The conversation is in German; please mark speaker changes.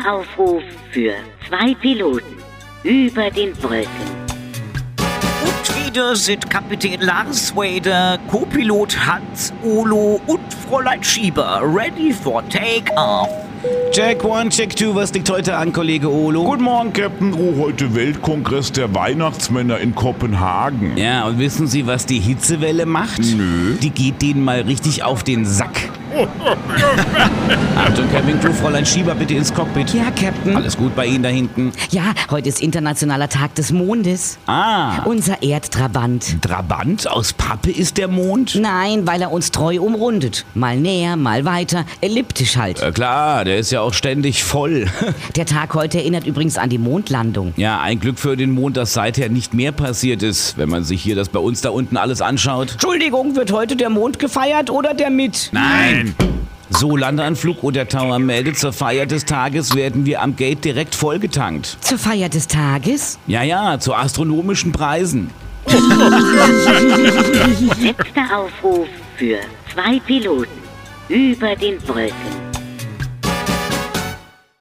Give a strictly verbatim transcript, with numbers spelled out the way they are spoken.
Speaker 1: Aufruf für zwei Piloten über den Wolken.
Speaker 2: Und wieder sind Kapitän Lars Wader, Co-Pilot Hans Olo und Fräulein Schieber ready for take-off.
Speaker 3: Check one, check two, was liegt heute an, Kollege Olo?
Speaker 4: Guten Morgen, Captain. Oh, heute Weltkongress der Weihnachtsmänner in Kopenhagen.
Speaker 3: Ja, und wissen Sie, was die Hitzewelle macht?
Speaker 4: Nö.
Speaker 3: Die geht denen mal richtig auf den Sack. Achtung, Cabin Crew, Fräulein Schieber, bitte ins Cockpit.
Speaker 5: Ja, Captain.
Speaker 3: Alles gut bei Ihnen da hinten?
Speaker 5: Ja, heute ist Internationaler Tag des Mondes.
Speaker 3: Ah,
Speaker 5: Unser Erdtrabant.
Speaker 3: Trabant aus Pappe ist der Mond?
Speaker 5: Nein, weil er uns treu umrundet. Mal näher, mal weiter. Elliptisch halt.
Speaker 3: Äh, klar, der ist ja auch ständig voll.
Speaker 5: Der Tag heute erinnert übrigens an die Mondlandung.
Speaker 3: Ja, ein Glück für den Mond, dass seither nicht mehr passiert ist, wenn man sich hier das bei uns da unten alles anschaut.
Speaker 5: Entschuldigung, wird heute der Mond gefeiert oder der mit?
Speaker 3: Nein! So, Landeanflug oder Tower meldet, zur Feier des Tages werden wir am Gate direkt vollgetankt.
Speaker 5: Zur Feier des Tages?
Speaker 3: Ja, ja, zu astronomischen Preisen.
Speaker 1: Letzter Aufruf für zwei Piloten über den Wolken.